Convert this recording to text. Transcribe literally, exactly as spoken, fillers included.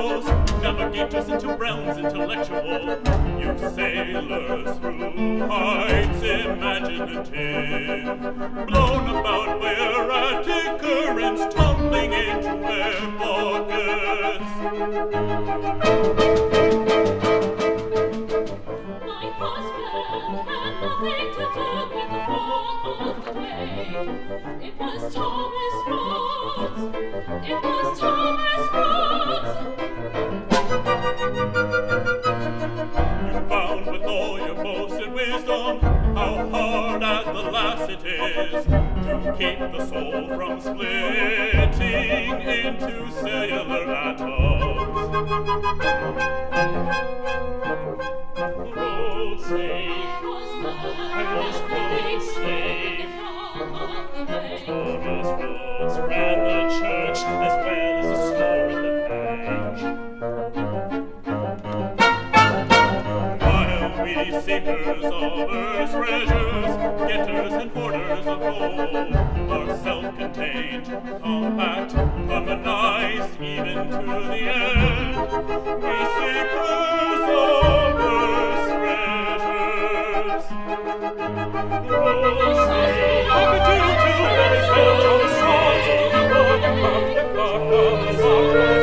heroes, navigators into realms intellectual. You sailors through heights imaginative, blown about by erratic currents, tumbling into their pockets. My husband had nothing to do with the fall of the day. It was Thomas Rhodes. It was Thomas Rhodes. You found with all your boasted wisdom how hard at the last it is to keep the soul from splitting into cellular atoms. Road safe, I was road safe. Thomas Rhodes ran the church as well as the store in the bank. While we seekers of earth's treasures, getters and hoarders of gold, are self-contained, compact, harmonized even to the end. We seekers of earth's treasures. Rhodes safe, I could do to myself, Thomas Rhodes, the Lord above the God of the sovereign.